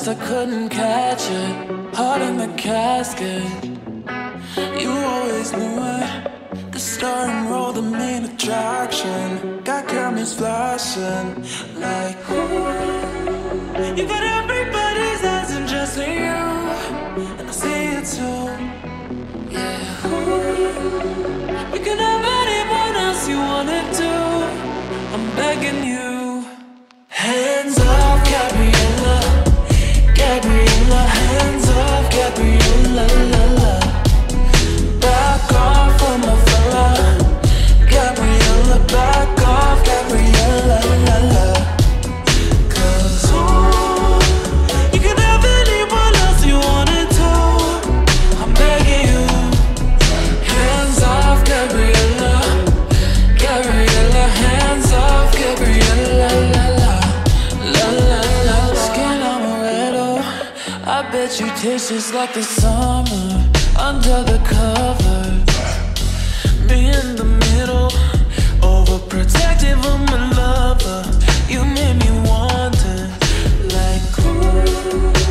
lost, I couldn't catch it. Heart in the casket. You always knew it. The star and roll, the main attraction. Got cameras flashing like ooh. You got everybody's eyes and just you, and I see it too. Yeah. Ooh. You can have anyone else you wanted to. I'm begging you. Hands off, Gabriella. Gabriella, hands off, Gabriella, la la. Back off from my fella. Gabriella, back off, Gabriella, la la. Cause ooh, you can have anyone else you wanted to. I'm begging you. Hands off, Gabriella. Gabriella, hands off, Gabriella, la la. La la la. Skin amaretto, I bet you taste just like the summer under the covers. Me in the middle, overprotective of my lover. You made me want it, like ooh.